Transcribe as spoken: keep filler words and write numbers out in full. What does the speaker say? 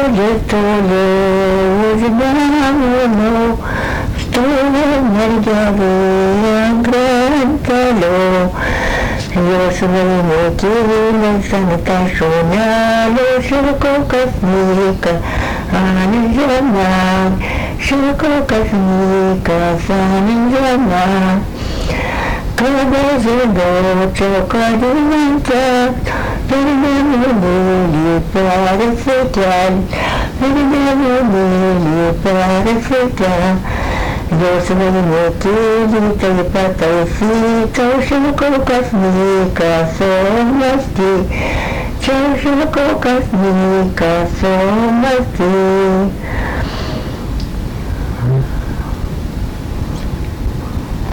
будет то ли уж давно, что моргали гранталю. Я своими килами ташуняли широко космика, а не жена, широко космика, а не жена. Когда задочек один так, перед нами были пары цветят, перед нами были пары цветят. Я своими килами потайся, широко космика, солнышки, широко космика, солнышки.